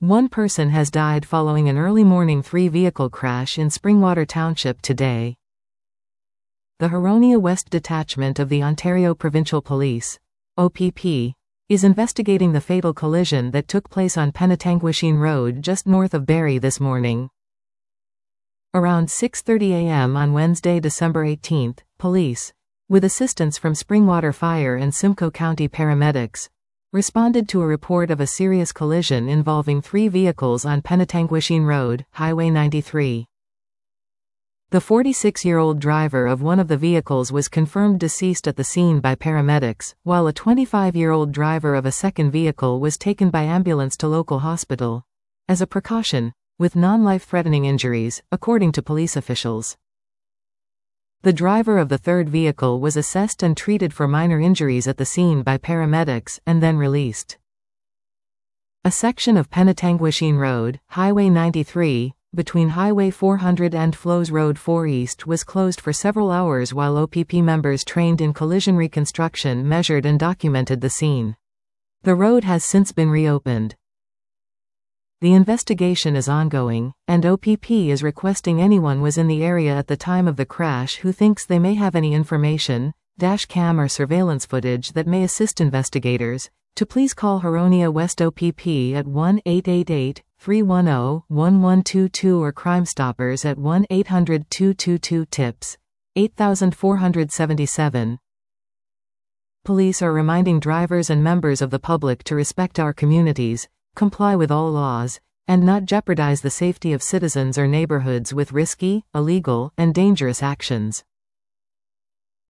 One person has died following an early morning three-vehicle crash in Springwater Township today. The Huronia West Detachment of the Ontario Provincial Police, OPP, is investigating the fatal collision that took place on Penetanguishene Road just north of Barrie this morning. Around 6:30 a.m. on Wednesday, December 18, police, with assistance from Springwater Fire and Simcoe County paramedics, responded to a report of a serious collision involving three vehicles on Penetanguishene Road, Highway 93. The 46-year-old driver of one of the vehicles was confirmed deceased at the scene by paramedics, while a 25-year-old driver of a second vehicle was taken by ambulance to local hospital as a precaution, with non-life-threatening injuries, according to police officials. The driver of the third vehicle was assessed and treated for minor injuries at the scene by paramedics and then released. A section of Penetanguishene Road, Highway 93, between Highway 400 and Flows Road 4 East was closed for several hours while OPP members trained in collision reconstruction measured and documented the scene. The road has since been reopened. The investigation is ongoing, and OPP is requesting anyone was in the area at the time of the crash who thinks they may have any information, dash cam or surveillance footage that may assist investigators, to please call Huronia West OPP at 1-888-310-1122 or Crime Stoppers at 1-800-222-TIPS, 8477. Police are reminding drivers and members of the public to respect our communities, comply with all laws, and not jeopardize the safety of citizens or neighborhoods with risky, illegal, and dangerous actions.